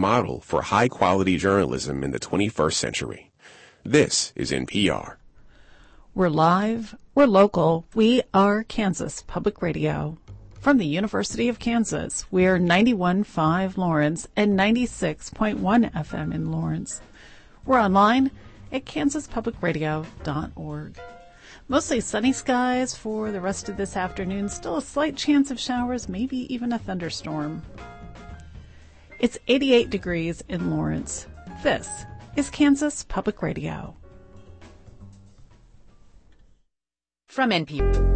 model for high-quality journalism in the 21st century. This is NPR. We're live, we're local, we are Kansas Public Radio. From the University of Kansas, we're 91.5 Lawrence and 96.1 FM in Lawrence. We're online at kansaspublicradio.org. Mostly sunny skies for the rest of this afternoon. Still a slight chance of showers, maybe even a thunderstorm. It's 88 degrees in Lawrence. This is Kansas Public Radio. From NPR.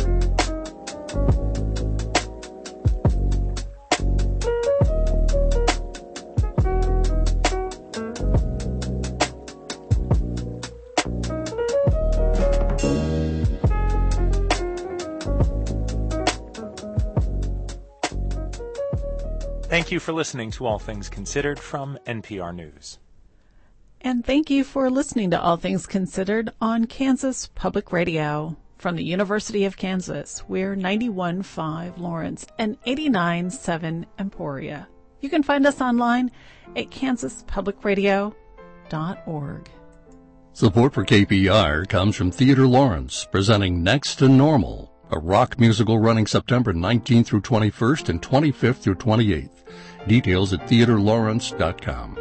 Thank you for listening to All Things Considered from NPR News. And thank you for listening to All Things Considered on Kansas Public Radio. From the University of Kansas, we're 91.5 Lawrence and 89.7 Emporia. You can find us online at kansaspublicradio.org. Support for KPR comes from Theater Lawrence, presenting Next to Normal, a rock musical running September 19th through 21st and 25th through 28th. Details at theaterlawrence.com.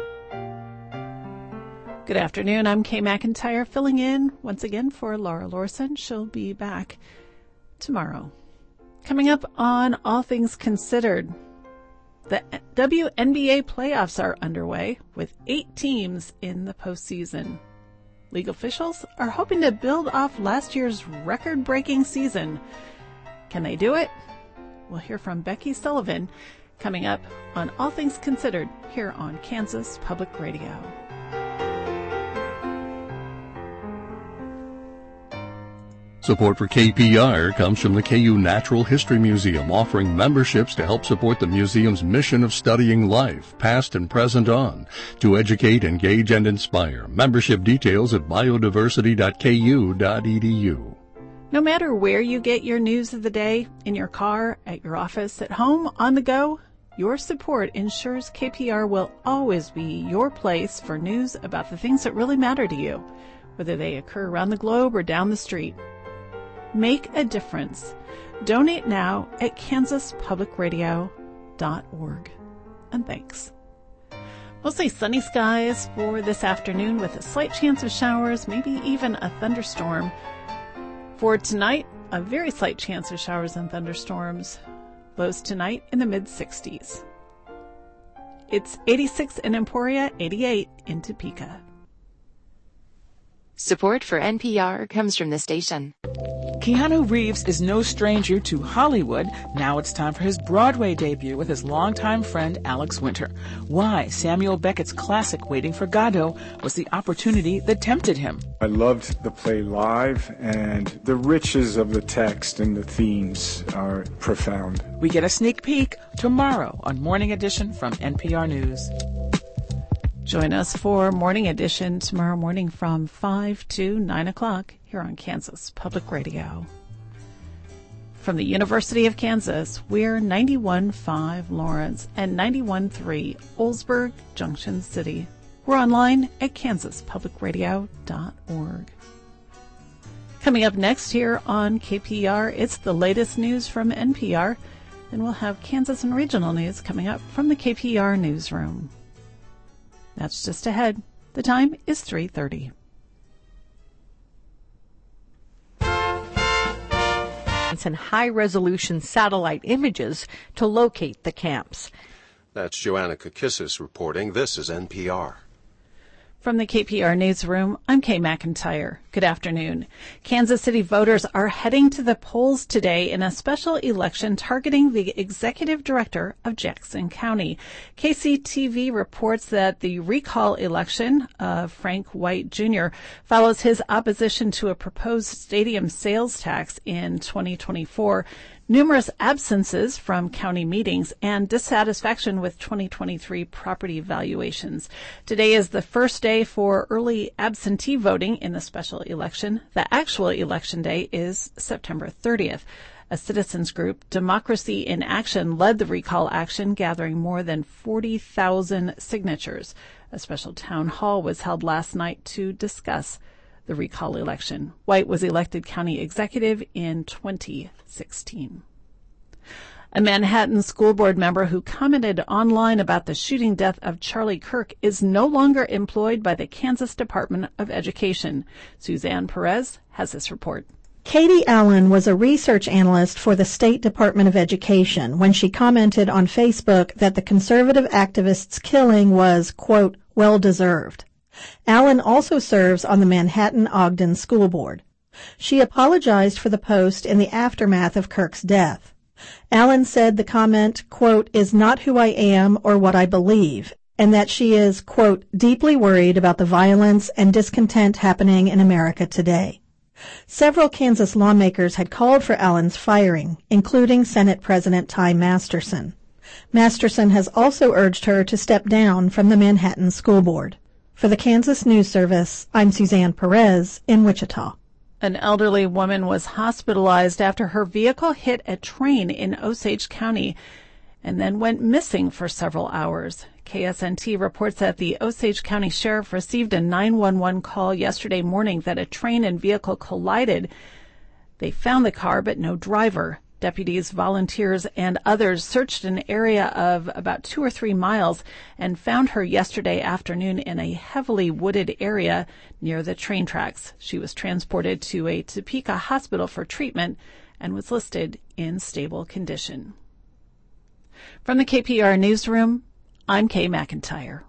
Good afternoon. I'm Kay McIntyre, filling in once again for Laura Lorson. She'll be back tomorrow. Coming up on All Things Considered, the WNBA playoffs are underway with 8 teams in the postseason. League officials are hoping to build off last year's record-breaking season. Can they do it? We'll hear from Becky Sullivan coming up on All Things Considered here on Kansas Public Radio. Support for KPR comes from the KU Natural History Museum, offering memberships to help support the museum's mission of studying life, past and present on, to educate, engage, and inspire. Membership details at biodiversity.ku.edu. No matter where you get your news of the day, in your car, at your office, at home, on the go, your support ensures KPR will always be your place for news about the things that really matter to you, whether they occur around the globe or down the street. Make a difference. Donate now at kansaspublicradio.org. And thanks. Mostly sunny skies for this afternoon with a slight chance of showers, maybe even a thunderstorm. For tonight, a very slight chance of showers and thunderstorms. Lows tonight in the mid-60s. It's 86 in Emporia, 88 in Topeka. Support for NPR comes from the station. Keanu Reeves is no stranger to Hollywood. Now it's time for his Broadway debut with his longtime friend Alex Winter. Why Samuel Beckett's classic Waiting for Godot was the opportunity that tempted him. I loved the play live, and the riches of the text and the themes are profound. We get a sneak peek tomorrow on Morning Edition from NPR News. Join us for Morning Edition tomorrow morning from 5 to 9 o'clock here on Kansas Public Radio. From the University of Kansas, we're 91.5 Lawrence and 91.3 Oldsburg, Junction City. We're online at kansaspublicradio.org. Coming up next here on KPR, it's the latest news from NPR. Then we'll have Kansas and regional news coming up from the KPR newsroom. That's just ahead. The time is 3:30. And high-resolution satellite images to locate the camps. That's Joanna Kakissis reporting. This is NPR. From the KPR newsroom, I'm Kay McIntyre. Good afternoon. Kansas City voters are heading to the polls today in a special election targeting the executive director of Jackson County. KCTV reports that the recall election of Frank White Jr. follows his opposition to a proposed stadium sales tax in 2024. Numerous absences from county meetings and dissatisfaction with 2023 property valuations. Today is the first day for early absentee voting in the special election. The actual election day is September 30th. A citizens group, Democracy in Action, led the recall action, gathering more than 40,000 signatures. A special town hall was held last night to discuss the recall election. White was elected county executive in 2016. A Manhattan school board member who commented online about the shooting death of Charlie Kirk is no longer employed by the Kansas Department of Education. Suzanne Perez has this report. Katie Allen was a research analyst for the State Department of Education when she commented on Facebook that the conservative activist's killing was, quote, well-deserved. Allen also serves on the Manhattan-Ogden School Board. She apologized for the post in the aftermath of Kirk's death. Allen said the comment, quote, is not who I am or what I believe, and that she is, quote, deeply worried about the violence and discontent happening in America today. Several Kansas lawmakers had called for Allen's firing, including Senate President Ty Masterson. Masterson has also urged her to step down from the Manhattan School Board. For the Kansas News Service, I'm Suzanne Perez in Wichita. An elderly woman was hospitalized after her vehicle hit a train in Osage County and then went missing for several hours. KSNT reports that the Osage County Sheriff received a 911 call yesterday morning that a train and vehicle collided. They found the car but no driver. Deputies, volunteers, and others searched an area of about 2 or 3 miles and found her yesterday afternoon in a heavily wooded area near the train tracks. She was transported to a Topeka hospital for treatment and was listed in stable condition. From the KPR Newsroom, I'm Kay McIntyre.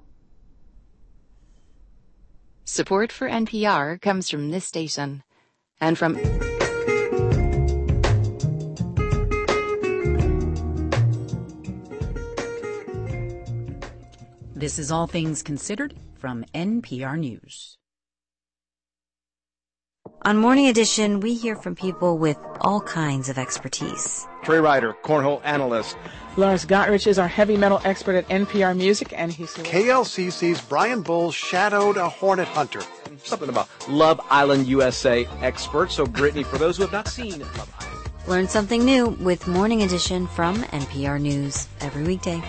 Support for NPR comes from this station and from... This is All Things Considered from NPR News. On Morning Edition, we hear from people with all kinds of expertise. Trey Ryder, cornhole analyst. Lars Gotrich is our heavy metal expert at NPR Music, and he's... KLCC's Brian Bowles shadowed a hornet hunter. Something about Love Island USA expert. So, Brittany, for those who have not seen Love Island. Learn something new with Morning Edition from NPR News every weekday.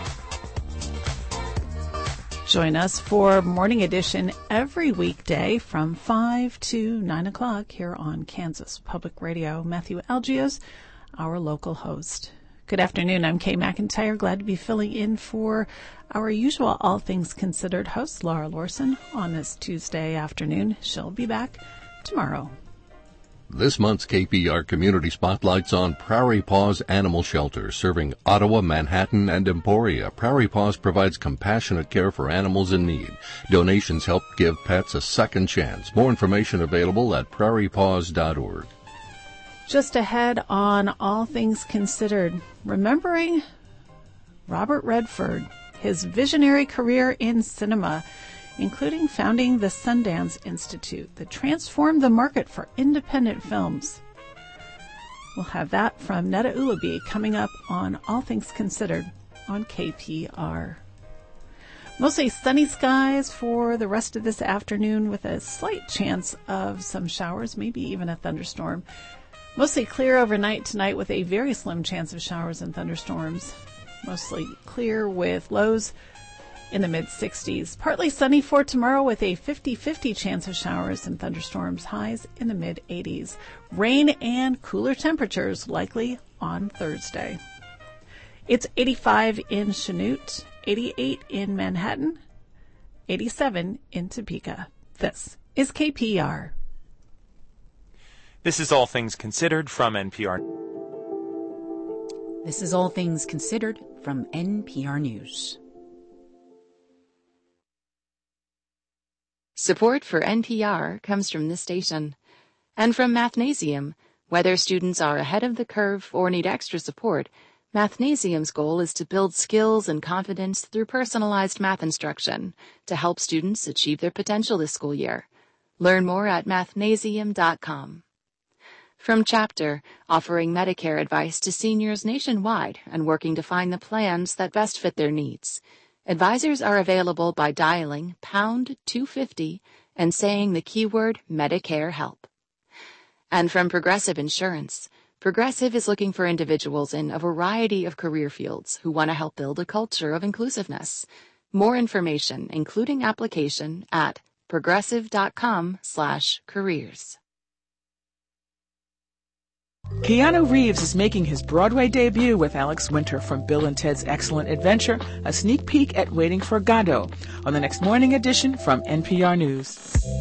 Join us for Morning Edition every weekday from 5 to 9 o'clock here on Kansas Public Radio. Matthew Algios, our local host. Good afternoon. I'm Kay McIntyre. Glad to be filling in for our usual All Things Considered host, Laura Lorson, on this Tuesday afternoon. She'll be back tomorrow. This month's KPR Community Spotlight's on Prairie Paws Animal Shelter, serving Ottawa, Manhattan, and Emporia. Prairie Paws provides compassionate care for animals in need. Donations help give pets a second chance. More information available at prairiepaws.org. Just ahead on All Things Considered, remembering Robert Redford, his visionary career in cinema, including founding the Sundance Institute that transformed the market for independent films. We'll have that from Netta Ulaby coming up on All Things Considered on KPR. Mostly sunny skies for the rest of this afternoon with a slight chance of some showers, maybe even a thunderstorm. Mostly clear overnight tonight with a very slim chance of showers and thunderstorms. Mostly clear with lows in the mid-60s. Partly sunny for tomorrow with a 50-50 chance of showers and thunderstorms, highs in the mid-80s. Rain and cooler temperatures likely on Thursday. It's 85 in Chanute, 88 in Manhattan, 87 in Topeka. This is KPR. This is All Things Considered from NPR. This is All Things Considered from NPR News. Support for NPR comes from this station and from Mathnasium. Whether students are ahead of the curve or need extra support, Mathnasium's goal is to build skills and confidence through personalized math instruction to help students achieve their potential this school year. Learn more at mathnasium.com. From Chapter, offering Medicare advice to seniors nationwide and working to find the plans that best fit their needs. Advisors are available by dialing pound 250 and saying the keyword Medicare help. And from Progressive Insurance, Progressive is looking for individuals in a variety of career fields who want to help build a culture of inclusiveness. More information, including application, at progressive.com/careers. Keanu Reeves is making his Broadway debut with Alex Winter from Bill and Ted's Excellent Adventure, a sneak peek at Waiting for Godot, on the next morning edition from NPR News.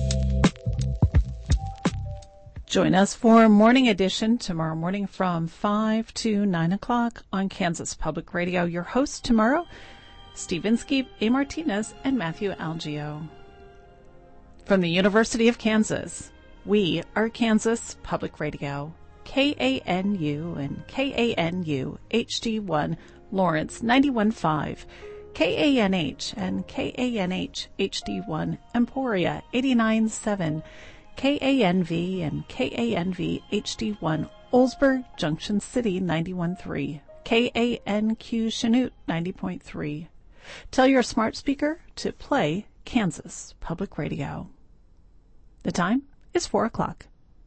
Join us for Morning Edition tomorrow morning from 5 to 9 o'clock on Kansas Public Radio. Your hosts tomorrow, Steve Inskeep, A. Martinez, and Matthew Algeo. From the University of Kansas, we are Kansas Public Radio. KANU and KANU HD1 Lawrence 91.5, KANH and KANH HD1 Emporia 89.7, KANV and KANV HD1 Oldsburg Junction City 91.3, KANQ Chanute 90.3. Tell your smart speaker to play Kansas Public Radio. The time is 4 o'clock.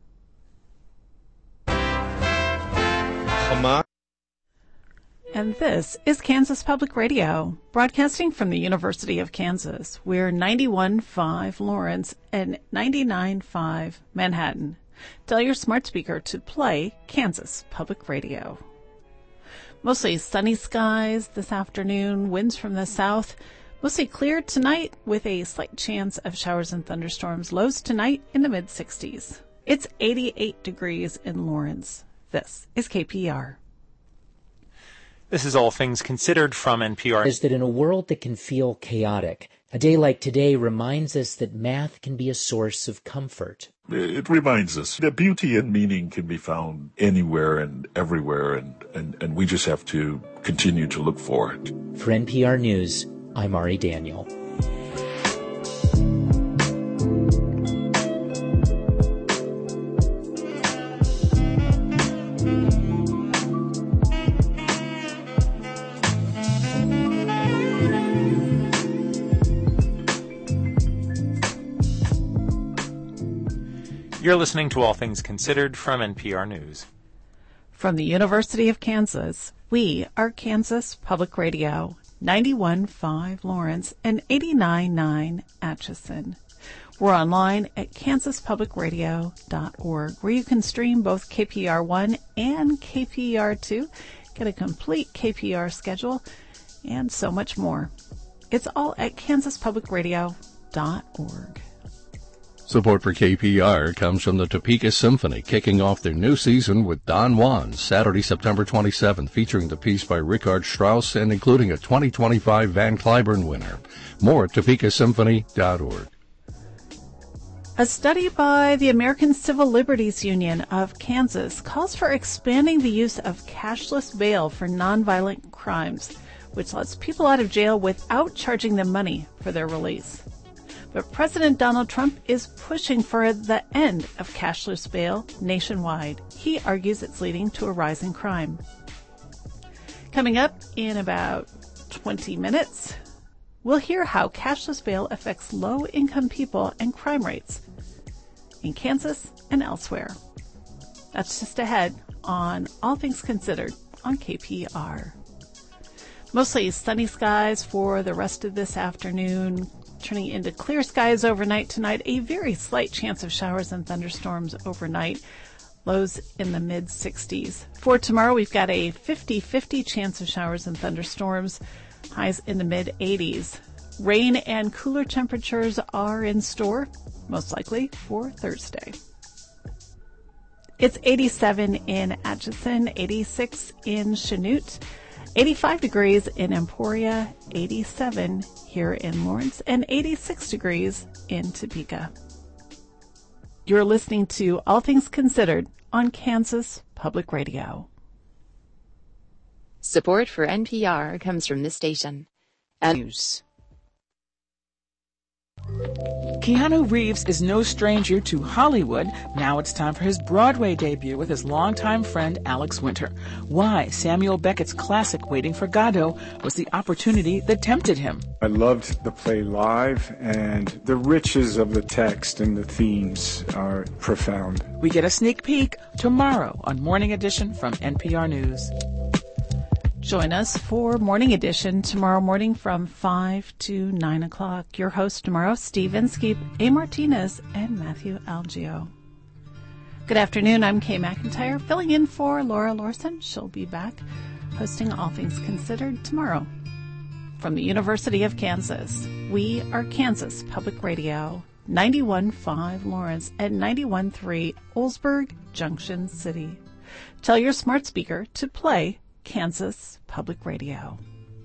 And this is Kansas Public Radio, broadcasting from the University of Kansas. We're 91.5 Lawrence and 99.5 Manhattan. Tell your smart speaker to play Kansas Public Radio. Mostly sunny skies this afternoon, winds from the south. Mostly clear tonight with a slight chance of showers and thunderstorms. Lows tonight in the mid-60s. It's 88 degrees in Lawrence. This is KPR. This is All Things Considered from NPR. Is that in a world that can feel chaotic, a day like today reminds us that math can be a source of comfort. It reminds us that beauty and meaning can be found anywhere and everywhere, and we just have to continue to look for it. For NPR News, I'm Ari Daniel. You're listening to All Things Considered from NPR News. From the University of Kansas, we are Kansas Public Radio, 91.5 Lawrence and 89.9 Atchison. We're online at kansaspublicradio.org, where you can stream both KPR1 and KPR2, get a complete KPR schedule, and so much more. It's all at kansaspublicradio.org. Support for KPR comes from the Topeka Symphony, kicking off their new season with Don Juan, Saturday, September 27th, featuring the piece by Richard Strauss and including a 2025 Van Cliburn winner. More at topekasymphony.org. A study by the American Civil Liberties Union of Kansas calls for expanding the use of cashless bail for nonviolent crimes, which lets people out of jail without charging them money for their release. But President Donald Trump is pushing for the end of cashless bail nationwide. He argues it's leading to a rise in crime. Coming up in about 20 minutes, we'll hear how cashless bail affects low-income people and crime rates in Kansas and elsewhere. That's just ahead on All Things Considered on KPR. Mostly sunny skies for the rest of this afternoon, turning into clear skies overnight tonight. A very slight chance of showers and thunderstorms overnight. Lows in the mid-60s. For tomorrow, we've got a 50-50 chance of showers and thunderstorms. Highs in the mid-80s. Rain and cooler temperatures are in store, most likely for Thursday. It's 87 in Atchison, 86 in Chanute, 85 degrees in Emporia, 87 here in Lawrence, and 86 degrees in Topeka. You're listening to All Things Considered on Kansas Public Radio. Support for NPR comes from this station and news. Keanu Reeves is no stranger to Hollywood. Now it's time for his Broadway debut with his longtime friend Alex Winter. Why Samuel Beckett's classic Waiting for Godot was the opportunity that tempted him. I loved the play live, and the riches of the text and the themes are profound. We get a sneak peek tomorrow on Morning Edition from NPR News. Join us for Morning Edition tomorrow morning from 5 to 9 o'clock. Your hosts tomorrow, Steve Inskeep, A. Martinez, and Matthew Algio. Good afternoon. I'm Kay McIntyre, filling in for Laura Lorson. She'll be back hosting All Things Considered tomorrow. From the University of Kansas, we are Kansas Public Radio, 91.5 Lawrence and 91.3 Oldsburg, Junction City. Tell your smart speaker to play Kansas Public Radio.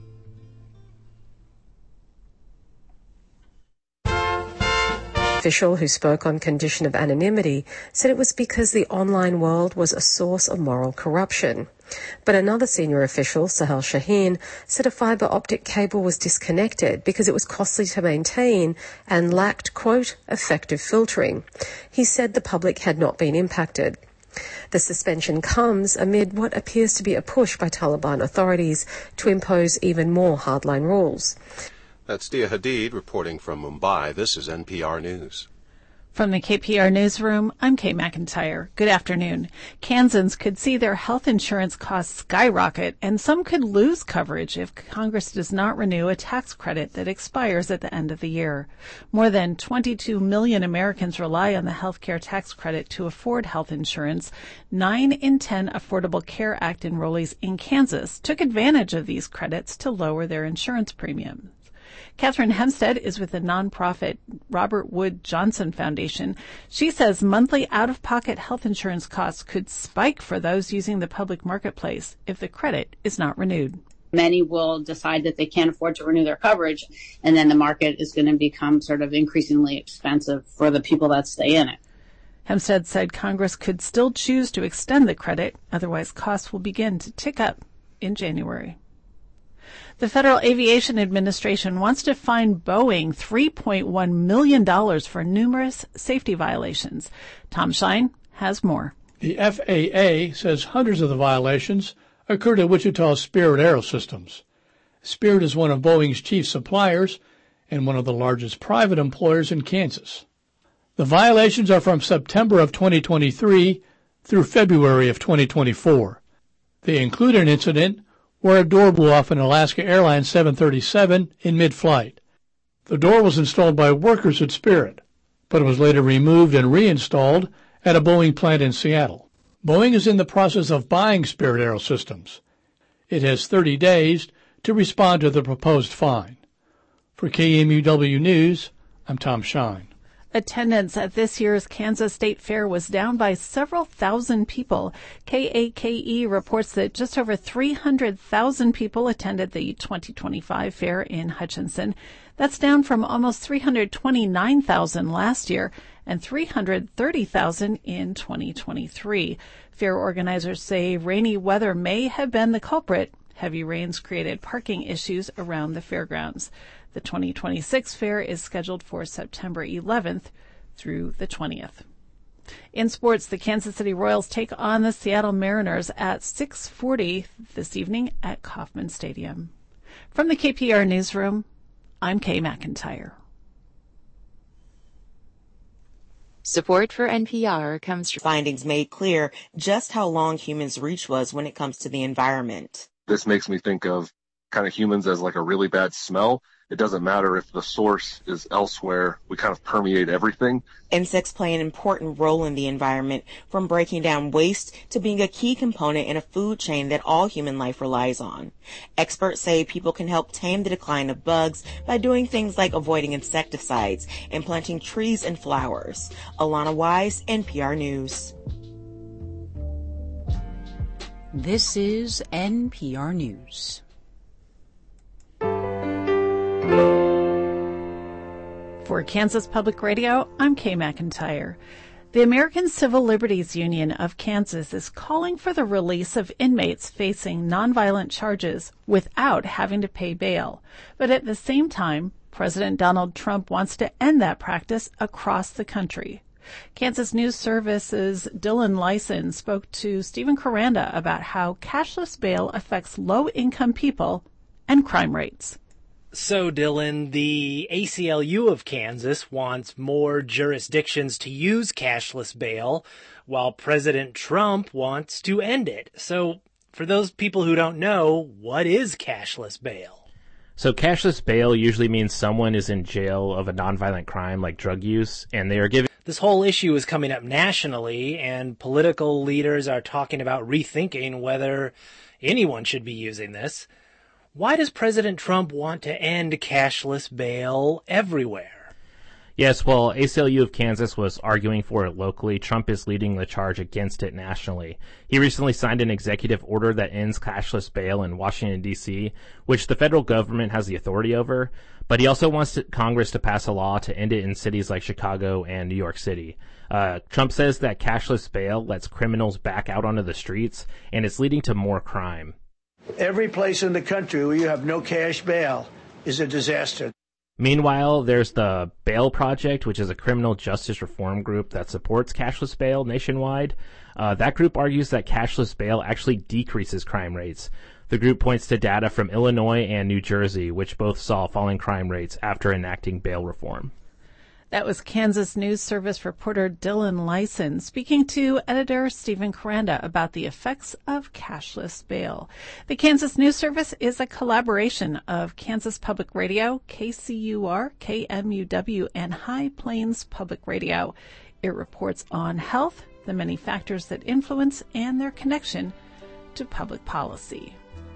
Official who spoke on condition of anonymity said it was because the online world was a source of moral corruption. But another senior official, Sahel Shaheen, said a fibre optic cable was disconnected because it was costly to maintain and lacked, quote, effective filtering. He said the public had not been impacted. The suspension comes amid what appears to be a push by Taliban authorities to impose even more hardline rules. That's Dia Hadid reporting from Mumbai. This is NPR News. From the KPR Newsroom, I'm Kay McIntyre. Good afternoon. Kansans could see their health insurance costs skyrocket, and some could lose coverage if Congress does not renew a tax credit that expires at the end of the year. More than 22 million Americans rely on the health care tax credit to afford health insurance. 9 in 10 Affordable Care Act enrollees in Kansas took advantage of these credits to lower their insurance premiums. Catherine Hempstead is with the nonprofit Robert Wood Johnson Foundation. She says monthly out-of-pocket health insurance costs could spike for those using the public marketplace if the credit is not renewed. Many will decide that they can't afford to renew their coverage, and then the market is going to become sort of increasingly expensive for the people that stay in it. Hempstead said Congress could still choose to extend the credit, otherwise costs will begin to tick up in January. The Federal Aviation Administration wants to fine Boeing $3.1 million for numerous safety violations. Tom Shine has more. The FAA says hundreds of the violations occurred at Wichita's Spirit Aerosystems. Spirit is one of Boeing's chief suppliers and one of the largest private employers in Kansas. The violations are from September of 2023 through February of 2024. They include an incident where a door blew off an Alaska Airlines 737 in mid-flight. The door was installed by workers at Spirit, but it was later removed and reinstalled at a Boeing plant in Seattle. Boeing is in the process of buying Spirit Aerosystems. It has 30 days to respond to the proposed fine. For KMUW News, I'm Tom Shine. Attendance at this year's Kansas State Fair was down by several thousand people. KAKE reports that just over 300,000 people attended the 2025 fair in Hutchinson. That's down from almost 329,000 last year and 330,000 in 2023. Fair organizers say rainy weather may have been the culprit. Heavy rains created parking issues around the fairgrounds. The 2026 fair is scheduled for September 11th through the 20th. In sports, the Kansas City Royals take on the Seattle Mariners at 6:40 this evening at Kauffman Stadium. From the KPR Newsroom, I'm Kay McIntyre. Support for NPR comes from findings made clear just how long humans' reach was when it comes to the environment. This makes me think of kind of humans as like a really bad smell. It doesn't matter if the source is elsewhere. We kind of permeate everything. Insects play an important role in the environment, from breaking down waste to being a key component in a food chain that all human life relies on. Experts say people can help tame the decline of bugs by doing things like avoiding insecticides and planting trees and flowers. Alana Wise, NPR News. This is NPR News. For Kansas Public Radio, I'm Kay McIntyre. The American Civil Liberties Union of Kansas is calling for the release of inmates facing nonviolent charges without having to pay bail. But at the same time, President Donald Trump wants to end that practice across the country. Kansas News Service's Dylan Lyson spoke to Stephen Kuranda about how cashless bail affects low-income people and crime rates. So, Dylan, the ACLU of Kansas wants more jurisdictions to use cashless bail, while President Trump wants to end it. So, for those people who don't know, what is cashless bail? So cashless bail usually means someone is in jail of a nonviolent crime like drug use, and they are given... This whole issue is coming up nationally, and political leaders are talking about rethinking whether anyone should be using this. Why does President Trump want to end cashless bail everywhere? Yes, well, ACLU of Kansas was arguing for it locally. Trump is leading the charge against it nationally. He recently signed an executive order that ends cashless bail in Washington, D.C., which the federal government has the authority over, but he also wants Congress to pass a law to end it in cities like Chicago and New York City. Trump says that cashless bail lets criminals back out onto the streets, and it's leading to more crime. Every place in the country where you have no cash bail is a disaster. Meanwhile, there's the Bail Project, which is a criminal justice reform group that supports cashless bail nationwide. That group argues that cashless bail actually decreases crime rates. The group points to data from Illinois and New Jersey, which both saw falling crime rates after enacting bail reform. That was Kansas News Service reporter Dylan Lyson speaking to editor Stephen Kuranda about the effects of cashless bail. The Kansas News Service is a collaboration of Kansas Public Radio, KCUR, KMUW, and High Plains Public Radio. It reports on health, the many factors that influence, and their connection to public policy.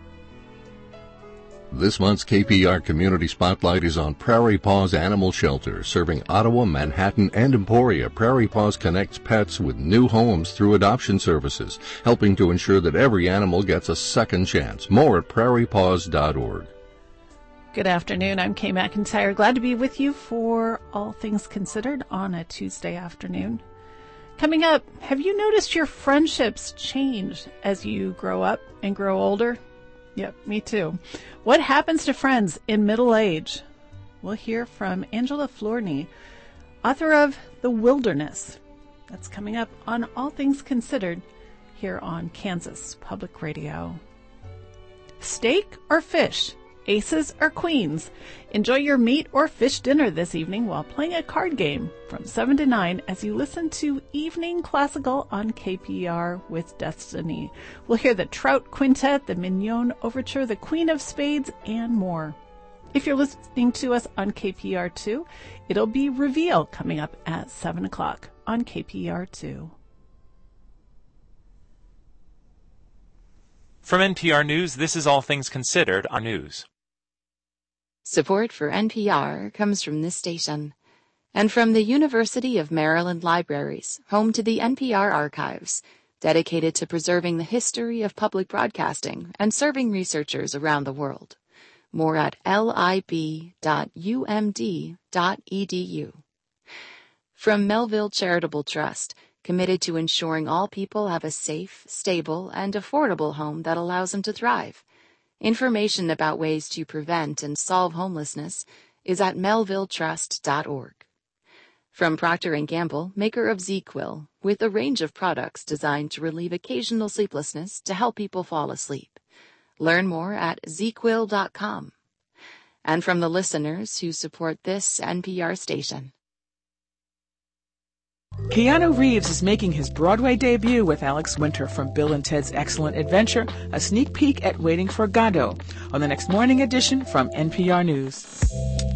This month's KPR Community Spotlight is on Prairie Paws Animal Shelter. Serving Ottawa, Manhattan, and Emporia, Prairie Paws connects pets with new homes through adoption services, helping to ensure that every animal gets a second chance. More at prairiepaws.org. Good afternoon. I'm Kay McIntyre. Glad to be with you for All Things Considered on a Tuesday afternoon. Coming up, have you noticed your friendships change as you grow up and grow older? Yep, me too. What happens to friends in middle age? We'll hear from Angela Flournoy, author of The Wilderness. That's coming up on All Things Considered here on Kansas Public Radio. Steak or fish? Aces or queens? Enjoy your meat or fish dinner this evening while playing a card game from 7 to 9 as you listen to Evening Classical on KPR with Destiny. We'll hear the Trout Quintet, the Mignon Overture, the Queen of Spades, and more. If you're listening to us on KPR2, it'll be Reveal coming up at 7 o'clock on KPR2. From NPR News, this is All Things Considered on News. Support for NPR comes from this station and from the University of Maryland Libraries, home to the NPR Archives, dedicated to preserving the history of public broadcasting and serving researchers around the world. More at lib.umd.edu. From Melville Charitable Trust, committed to ensuring all people have a safe, stable, and affordable home that allows them to thrive. Information about ways to prevent and solve homelessness is at melvilletrust.org. From Procter & Gamble, maker of ZzzQuil, with a range of products designed to relieve occasional sleeplessness to help people fall asleep. Learn more at ZzzQuil.com. And from the listeners who support this NPR station. Keanu Reeves is making his Broadway debut with Alex Winter from Bill and Ted's Excellent Adventure, a sneak peek at Waiting for Godot, on the next morning edition from NPR News.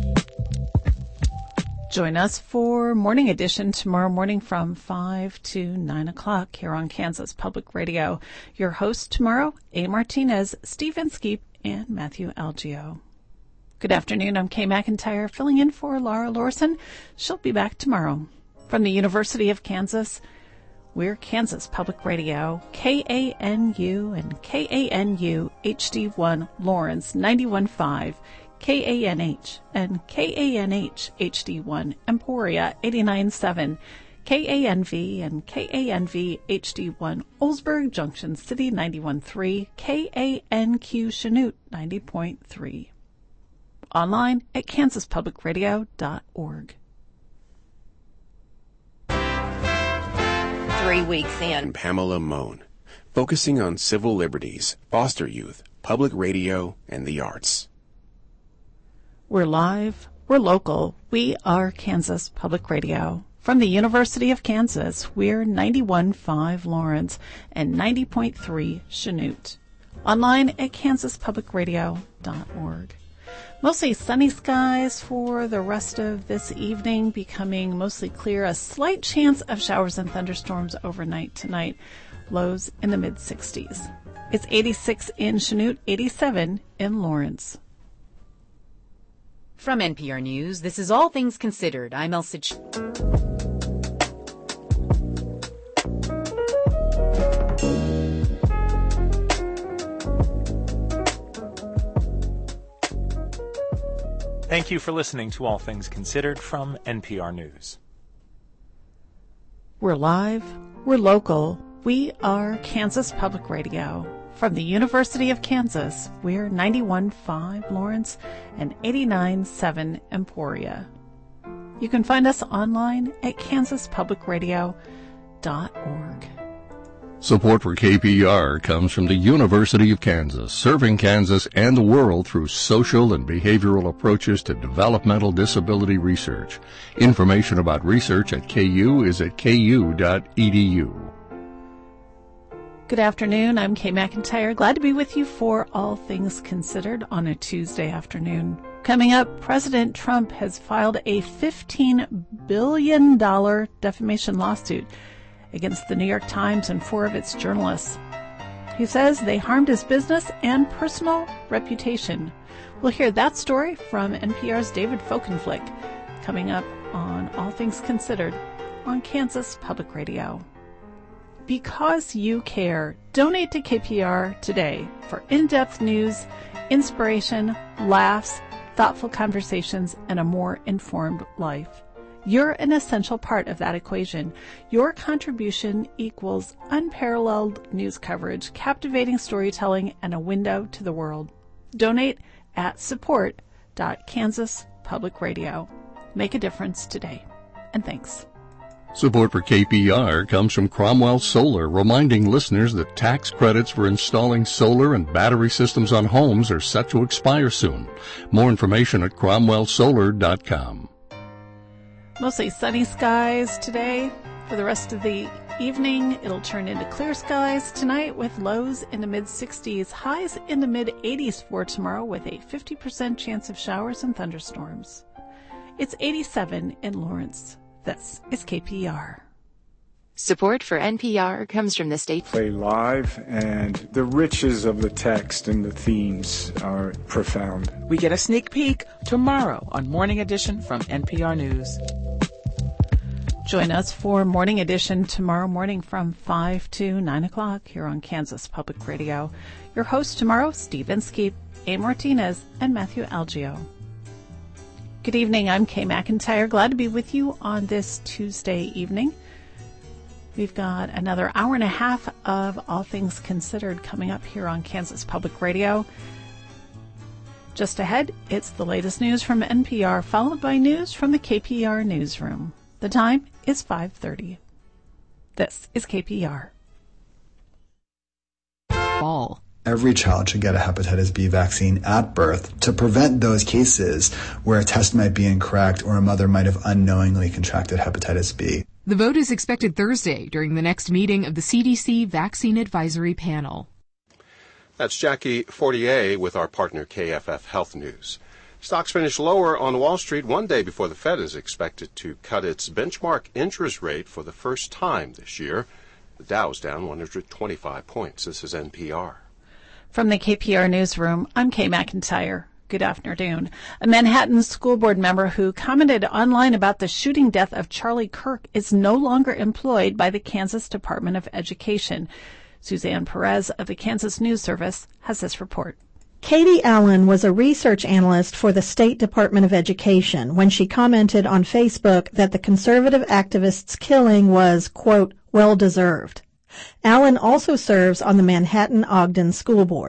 Join us for Morning Edition tomorrow morning from 5 to 9 o'clock here on Kansas Public Radio. Your hosts tomorrow, A. Martinez, Steve Inskeep, and Matthew Algio. Good afternoon. I'm Kay McIntyre, filling in for Laura Lorson. She'll be back tomorrow. From the University of Kansas, we're Kansas Public Radio, KANU and KANU HD1 Lawrence 91.5, KANH and KANH HD1 Emporia 89.7, KANV and KANV HD1 Oldsburg Junction City 91.3, KANQ Chanute 90.3. online at kansaspublicradio.org. 3 weeks in. Pamela Mohn, focusing on civil liberties, foster youth, public radio, and the arts. We're live, we're local, we are Kansas Public Radio. From the University of Kansas, we're 91.5 Lawrence and 90.3 Chanute. Online at kansaspublicradio.org. Mostly sunny skies for the rest of this evening, becoming mostly clear. A slight chance of showers and thunderstorms overnight tonight. Lows in the mid-60s. It's 86 in Chanute, 87 in Lawrence. From NPR News, this is All Things Considered. I'm Elsa. Thank you for listening to All Things Considered from NPR News. We're live, we're local, we are Kansas Public Radio. From the University of Kansas, we're 91.5 Lawrence and 89.7 Emporia. You can find us online at kansaspublicradio.org. Support for KPR comes from the University of Kansas, serving Kansas and the world through social and behavioral approaches to developmental disability research. Information about research at KU is at ku.edu. Good afternoon. I'm Kay McIntyre. Glad to be with you for All Things Considered on a Tuesday afternoon. Coming up, President Trump has filed a $15 billion defamation lawsuit against the New York Times and 4 of its journalists. He says they harmed his business and personal reputation. We'll hear that story from NPR's David Folkenflik coming up on All Things Considered on Kansas Public Radio. Because you care, donate to KPR today for in-depth news, inspiration, laughs, thoughtful conversations, and a more informed life. You're an essential part of that equation. Your contribution equals unparalleled news coverage, captivating storytelling, and a window to the world. Donate at support.kansaspublicradio. Make a difference today. And thanks. Support for KPR comes from Cromwell Solar, reminding listeners that tax credits for installing solar and battery systems on homes are set to expire soon. More information at cromwellsolar.com. Mostly sunny skies today. For the rest of the evening, it'll turn into clear skies tonight with lows in the mid-60s, highs in the mid-80s for tomorrow with a 50% chance of showers and thunderstorms. It's 87 in Lawrence. This is KPR. Support for NPR comes from the state. Play live, and the riches of the text and the themes are profound. We get a sneak peek tomorrow on Morning Edition from NPR News. Join us for Morning Edition tomorrow morning from 5 to 9 o'clock here on Kansas Public Radio. Your hosts tomorrow, Steve Inskeep, A. Martinez, and Matthew Algio. Good evening. I'm Kay McIntyre. Glad to be with you on this Tuesday evening. We've got another hour and a half of All Things Considered coming up here on Kansas Public Radio. Just ahead, it's the latest news from NPR, followed by news from the KPR newsroom. The time is 5:30. This is KPR. Fall. Every child should get a hepatitis B vaccine at birth to prevent those cases where a test might be incorrect or a mother might have unknowingly contracted hepatitis B. The vote is expected Thursday during the next meeting of the CDC Vaccine Advisory Panel. That's Jackie Fortier with our partner KFF Health News. Stocks finished lower on Wall Street one day before the Fed is expected to cut its benchmark interest rate for the first time this year. The Dow's down 125 points. This is NPR. From the KPR newsroom, I'm Kay McIntyre. Good afternoon. A Manhattan school board member who commented online about the shooting death of Charlie Kirk is no longer employed by the Kansas Department of Education. Suzanne Perez of the Kansas News Service has this report. Katie Allen was a research analyst for the State Department of Education when she commented on Facebook that the conservative activist's killing was, quote, well-deserved. Allen also serves on the Manhattan-Ogden School Board.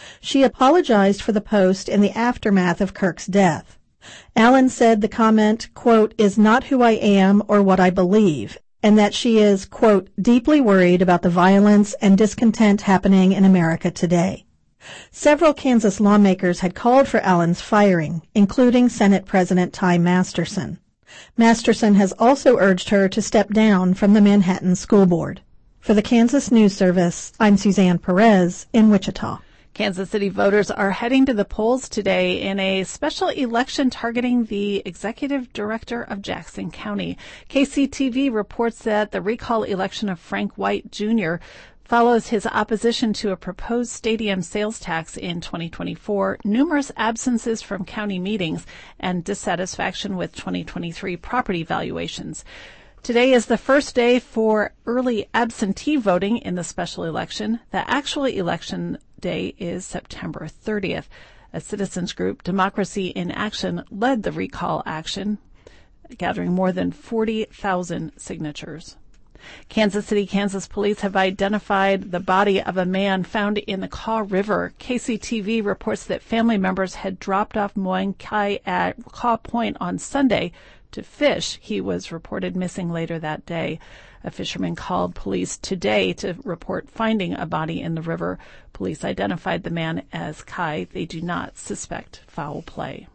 She apologized for the post in the aftermath of Kirk's death. Allen said the comment, quote, is not who I am or what I believe, and that she is, quote, deeply worried about the violence and discontent happening in America today. Several Kansas lawmakers had called for Allen's firing, including Senate President Ty Masterson. Masterson has also urged her to step down from the Manhattan School Board. For the Kansas News Service, I'm Suzanne Perez in Wichita. Kansas City voters are heading to the polls today in a special election targeting the executive director of Jackson County. KCTV reports that the recall election of Frank White Jr. follows his opposition to a proposed stadium sales tax in 2024, numerous absences from county meetings, and dissatisfaction with 2023 property valuations. Today is the first day for early absentee voting in the special election. The actual election day is September 30th. A citizens group, Democracy in Action, led the recall action, gathering more than 40,000 signatures. Kansas City, Kansas police have identified the body of a man found in the Kaw River. KCTV reports that family members had dropped off Moine Kai at Kaw Point on Sunday to fish. He was reported missing later that day. A fisherman called police today to report finding a body in the river. Police identified the man as Kai. They do not suspect foul play.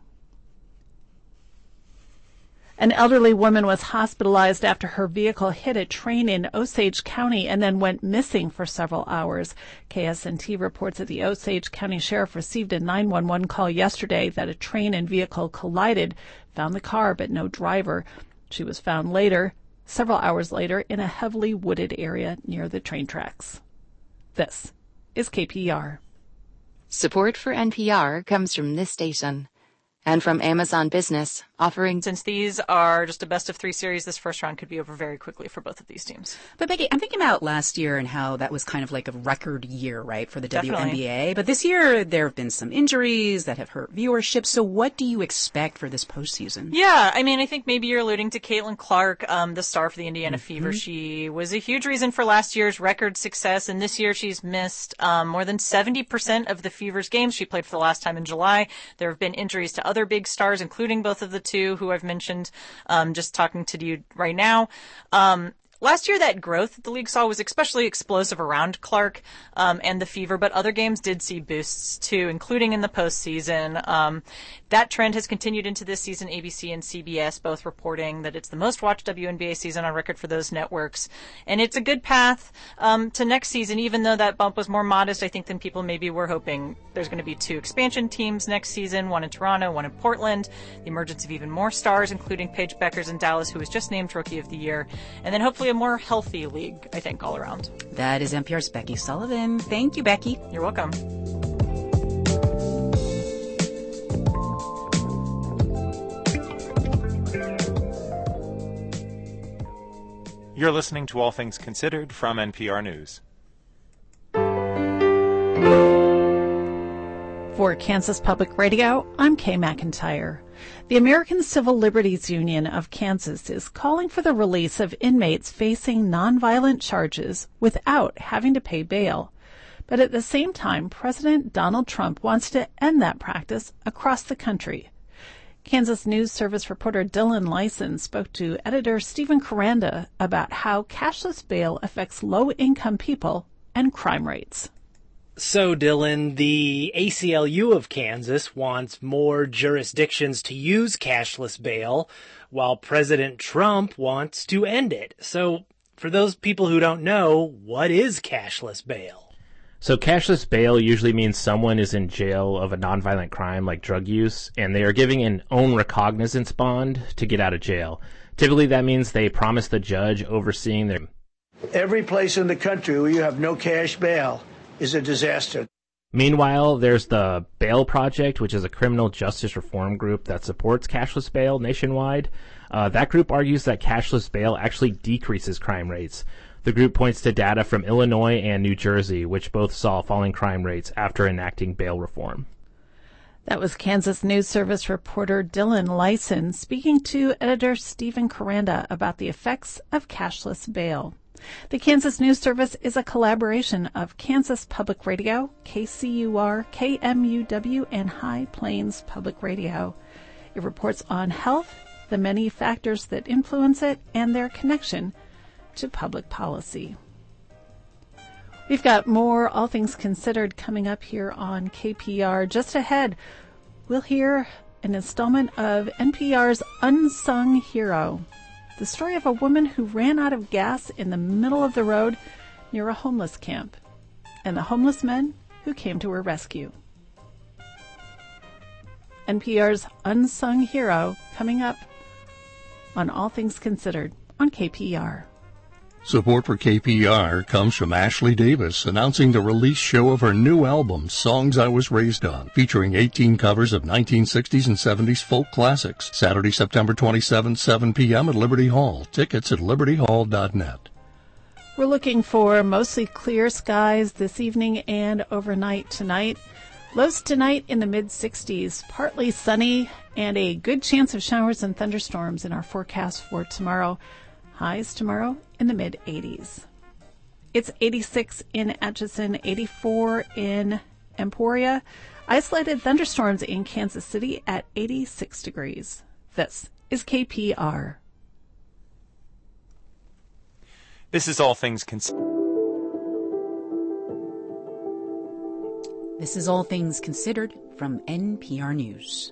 An elderly woman was hospitalized after her vehicle hit a train in Osage County and then went missing for several hours. KSNT reports that the Osage County Sheriff received a 911 call yesterday that a train and vehicle collided, found the car but no driver. She was found later, several hours later, in a heavily wooded area near the train tracks. This is KPR. Support for NPR comes from this station and from Amazon Business, offering... Since these are just a best-of-3 series, this first round could be over very quickly for both of these teams. But, Becky, I'm thinking about last year and how that was kind of like a record year, right, for the WNBA. But this year, there have been some injuries that have hurt viewership. So what do you expect for this postseason? Yeah, I mean, I think maybe you're alluding to Caitlin Clark, the star for the Indiana Fever. She was a huge reason for last year's record success, and this year she's missed more than 70% of the Fever's games. She played for the last time in July. There have been injuries to other big stars, including both of the two who I've mentioned just talking to you right now. Last year, that growth that the league saw was especially explosive around Clark and the Fever, but other games did see boosts too, including in the postseason. That trend has continued into this season. ABC and CBS both reporting that it's the most watched WNBA season on record for those networks. And it's a good path to next season, even though that bump was more modest, I think, than people maybe were hoping. There's going to be 2 expansion teams next season, one in Toronto, one in Portland. The emergence of even more stars, including Paige Beckers in Dallas, who was just named Rookie of the Year. And then hopefully a more healthy league, I think, all around. That is NPR's Becky Sullivan. Thank you, Becky. You're welcome. You're listening to All Things Considered from NPR News. For Kansas Public Radio, I'm Kay McIntyre. The American Civil Liberties Union of Kansas is calling for the release of inmates facing nonviolent charges without having to pay bail. But at the same time, President Donald Trump wants to end that practice across the country. Kansas News Service reporter Dylan Lyson spoke to editor Stephen Karanda about how cashless bail affects low-income people and crime rates. So, Dylan, the ACLU of Kansas wants more jurisdictions to use cashless bail, while President Trump wants to end it. So, for those people who don't know, what is cashless bail? So cashless bail usually means someone is in jail of a nonviolent crime like drug use, and they are giving an own recognizance bond to get out of jail. Typically, that means they promise the judge overseeing their... Every place in the country where you have no cash bail is a disaster. Meanwhile, there's the Bail Project, which is a criminal justice reform group that supports cashless bail nationwide. That group argues that cashless bail actually decreases crime rates. The group points to data from Illinois and New Jersey, which both saw falling crime rates after enacting bail reform. That was Kansas News Service reporter Dylan Lyson speaking to editor Stephen Karanda about the effects of cashless bail. The Kansas News Service is a collaboration of Kansas Public Radio, KCUR, KMUW, and High Plains Public Radio. It reports on health, the many factors that influence it, and their connection to public policy. We've got more All Things Considered coming up here on KPR. Just ahead, we'll hear an installment of NPR's Unsung Hero, the story of a woman who ran out of gas in the middle of the road near a homeless camp, and the homeless men who came to her rescue. NPR's Unsung Hero coming up on All Things Considered on KPR. Support for KPR comes from Ashley Davis, announcing the release show of her new album, Songs I Was Raised On, featuring 18 covers of 1960s and 70s folk classics. Saturday, September 27th, 7 p.m. at Liberty Hall. Tickets at libertyhall.net. We're looking for mostly clear skies this evening and overnight tonight. Lows tonight in the mid-60s, partly sunny, and a good chance of showers and thunderstorms in our forecast for tomorrow. Highs tomorrow in the mid-80s. It's 86 in Atchison, 84 in Emporia. Isolated thunderstorms in Kansas City at 86 degrees. This is KPR. This is All Things Considered. This is All Things Considered from NPR News.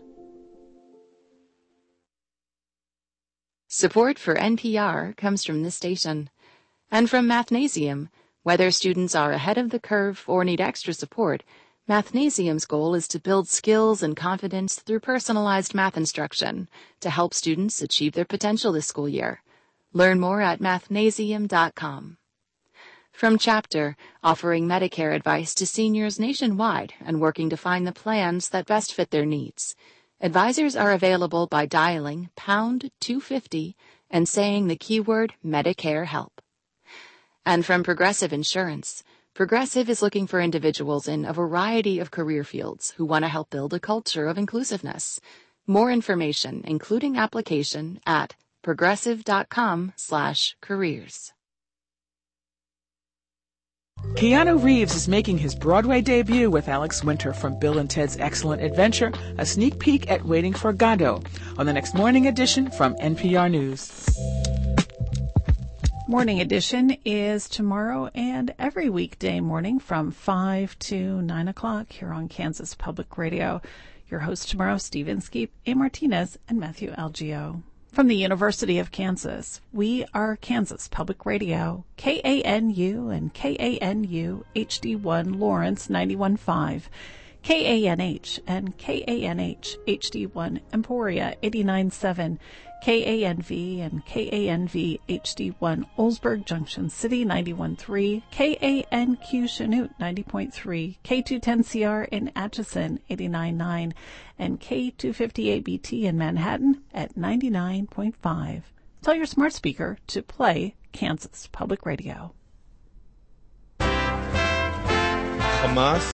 Support for NPR comes from this station and from Mathnasium. Whether students are ahead of the curve or need extra support, Mathnasium's goal is to build skills and confidence through personalized math instruction to help students achieve their potential this school year. Learn more at mathnasium.com. From Chapter, offering Medicare advice to seniors nationwide and working to find the plans that best fit their needs. Advisors are available by dialing pound 250 and saying the keyword Medicare Help. And from Progressive Insurance, Progressive is looking for individuals in a variety of career fields who want to help build a culture of inclusiveness. More information, including application, at progressive.com/careers. Keanu Reeves is making his Broadway debut with Alex Winter from Bill and Ted's Excellent Adventure, a sneak peek at Waiting for Godot, on the next Morning Edition from NPR News. Morning Edition is tomorrow and every weekday morning from 5 to 9 o'clock here on Kansas Public Radio. Your hosts tomorrow, Steve Inskeep, A. Martinez, and Matthew Algio. From the University of Kansas, we are Kansas Public Radio, KANU and KANU HD1 Lawrence 91.5, KANH and KANH HD1 Emporia 89.7, KANV and KANV HD1 Oldsburg Junction City 91.3, KANQ Chanute 90.3, K210CR in Atchison 89.9, and K250ABT in Manhattan at 99.5. Tell your smart speaker to play Kansas Public Radio. Hamas